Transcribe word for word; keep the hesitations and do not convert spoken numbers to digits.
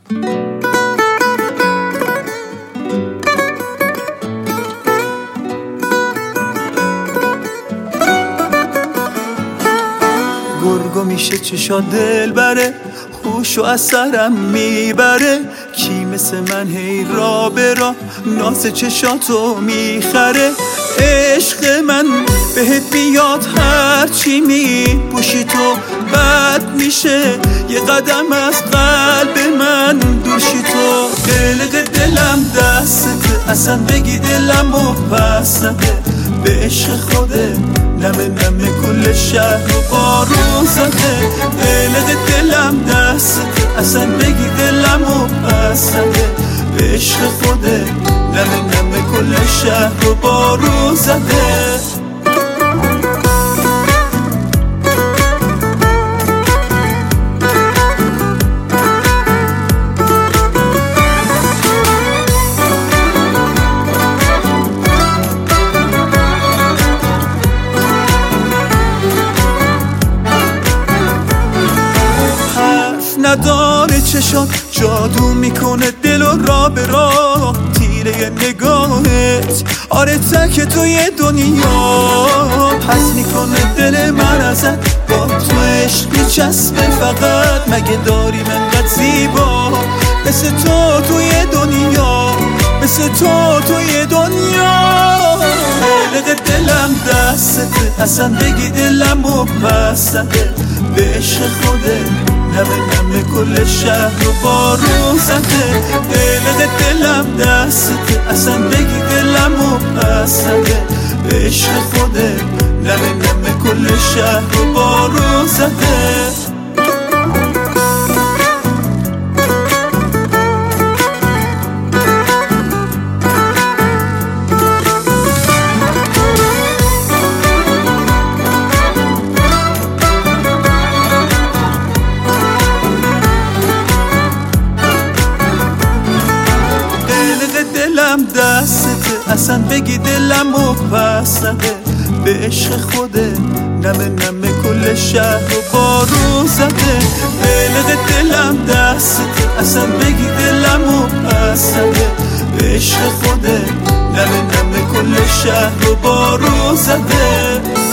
گرگو میشه چشا دل بره، هوشو از سرم میبره. کی مثل من هی را به را ناز چشاتو میخره. عشق من بهت میاد هرچی میپوشی تو بد میشه. یه قدم از قلب من دوشی تو. قلق دلم دستته، اصلا بگی دلم و پس نده. به عشق خوده نمه نمه کل شهر و بارون زده. قلق دلم دسته، اصلا بگی دلم و پس نده. به عشق خوده نمه نمه کل شهر و بارون زده. نداره چشات جادو میکنه دل و را به را. تیره نگاهت آره تک توی دنیا. پس میکنه دل من ازت با تو عشق میچسبه فقط. مگه داری منقدر زیبا مثل تو توی دنیا، مثل تو توی دنیا. قلق دلم دستته، اصلا بگی دلم و پس نده. به عشق خوده نمه نمه کل شهر و بارون زده. قلق دلم دسته، اصلا بگی دلم و پس نده. به عشق خوده نمه نمه کل شهر و بارون زده. دلم دسته، اصلا بگی دلم و پس نده. به عشق خوده نمه نمه کل شهر و بارون زده. قلق دلم دسته، اصلا بگی دلم و پس نده. به عشق خوده نمه نمه کل شهر و بارون زده.